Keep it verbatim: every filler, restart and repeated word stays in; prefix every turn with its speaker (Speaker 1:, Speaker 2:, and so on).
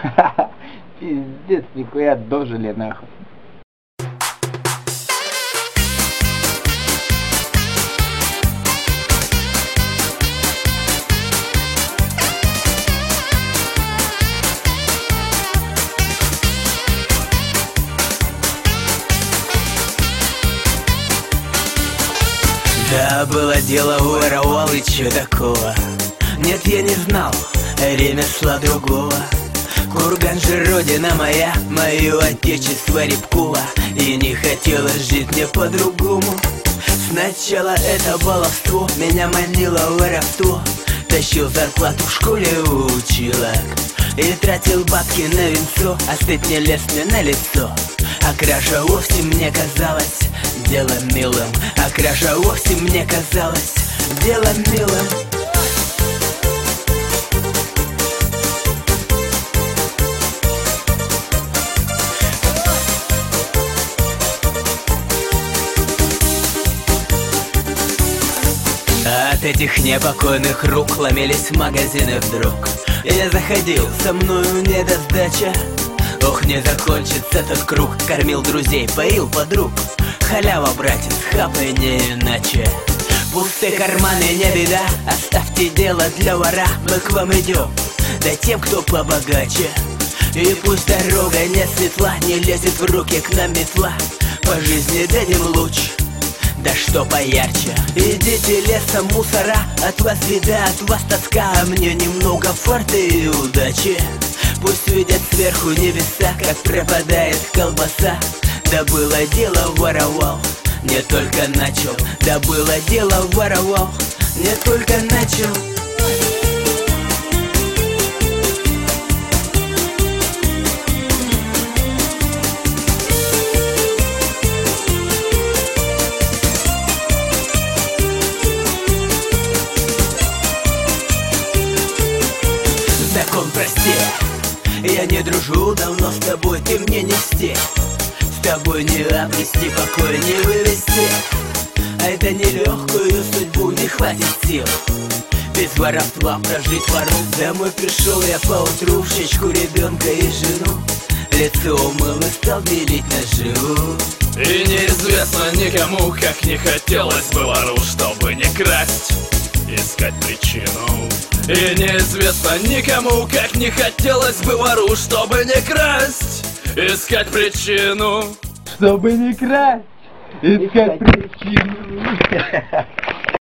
Speaker 1: Пиздец, нихуя дожили нахуй.
Speaker 2: Да, было дело, воровал и чё такого. Нет, я не знал ремесла другого. Курган же родина моя, мое отечество Рябкова. И не хотелось жить мне по-другому. Сначала это баловство меня манило воровство. Тащил зарплату в школе у училок и тратил бабки на винцо, а стыд не лез мне на лицо. А кража вовсе мне казалась делом милым, а кража вовсе мне казалась делом милым. От этих непокойных рук ломились магазины вдруг. Я заходил, со мною не до сдача. Ох, не закончится этот круг. Кормил друзей, поил подруг. Халява, братец, хапай не иначе. Пустые карманы не беда, оставьте дело для вора. Мы к вам идем, да тем, кто побогаче. И пусть дорога не светла, не лезет в руки к нам метла. По жизни дадим луч, да что поярче. Идите лесом, мусора, от вас беда, от вас тоска, а мне немного форта и удачи. Пусть видят сверху небеса, как пропадает колбаса. Да было дело, воровал, не только начал. Да было дело, воровал, не только начал. Закон прости, я не дружу давно с тобой, ты мне не стих. С тобой не обрести покой, не вывести. А это нелегкую судьбу не хватит сил без воровства прожить вору. Домой пришел я поутру, в щечку ребенка и жену. Лицо умыл и стал делить наживу.
Speaker 3: И неизвестно никому, как не хотелось бы вору, чтобы не красть, искать причину. И неизвестно никому, как не хотелось бы вору, чтобы не красть, искать причину.
Speaker 1: Чтобы не красть, искать причину.